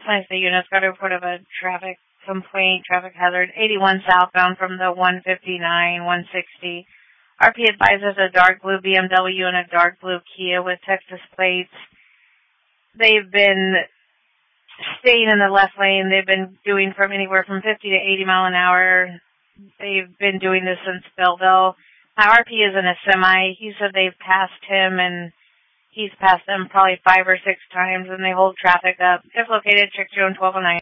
Nice units got a report of a traffic complaint, traffic hazard, 81 southbound from the 159, 160. RP advises a dark blue BMW and a dark blue Kia with Texas plates. They've been staying in the left lane. They've been doing from anywhere from 50 to 80 mile an hour. They've been doing this since Belleville. Now, RP is in a semi. He said they've passed him, and he's passed them probably 5 or 6 times, and they hold traffic up. If located, check zone 1209.